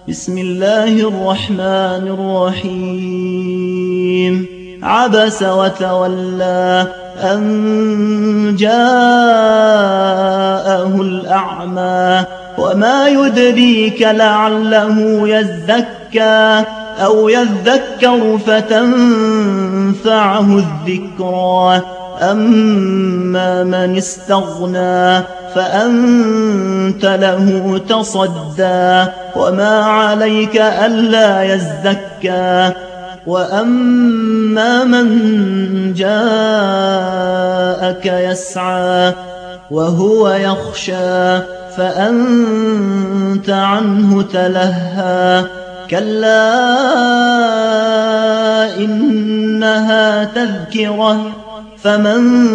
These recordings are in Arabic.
بسم الله الرحمن الرحيم عبس وتولى أن جاءه الأعمى وما يدريك لعله يزكى أو يذكر فتنفعه الذكرى أما من استغنى فأنت له تصدى وما عليك ألا يزكى وأما من جاءك يسعى وهو يخشى فأنت عنه تلهى كلا إنها تذكرة فمن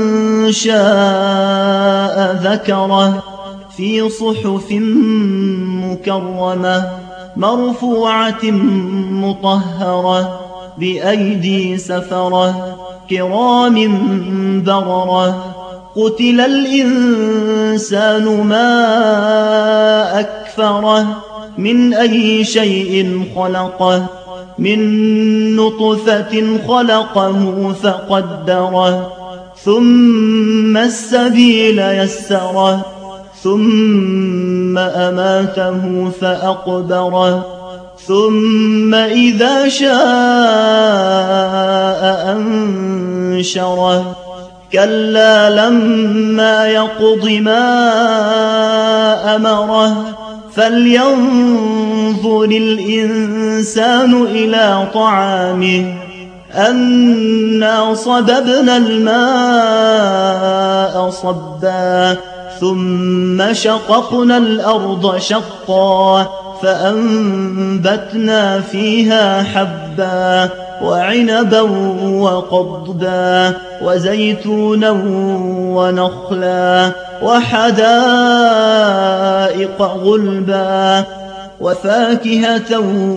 شاء ذكره في صحف مكرمة مرفوعة مطهرة بأيدي سفرة كرام بررة قتل الإنسان ما أكفره من أي شيء خلقه من نطفة خلقه فقدره ثم السبيل يسره ثم أماته فأقبره ثم إذا شاء أنشره كلا لما يقض ما أمره فلينظر الإنسان إلى طعامه أنا صببنا الماء صبا ثم شققنا الأرض شقا فأنبتنا فيها حبا وعنبا وقضبا وزيتونا ونخلا وحدائق غلبا وفاكهة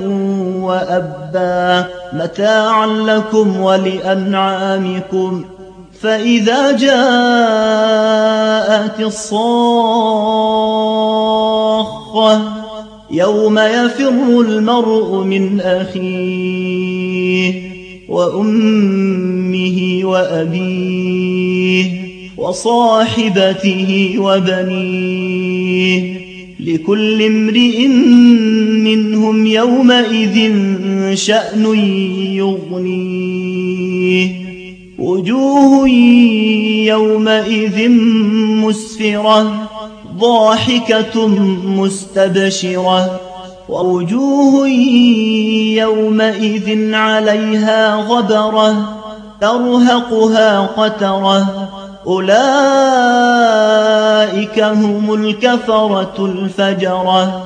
وأبا متاعا لكم ولأنعامكم فإذا جاءت الصاخة يوم يفر المرء من أخيه وأمه وأبيه وصاحبته وبنيه لكل امرئ منهم يومئذ شأن يغنيه وجوه يومئذ مسفرة ضاحكة مستبشرة ووجوه يومئذ عليها غبرة ترهقها قترة أولئك هم الكفرة الفجرة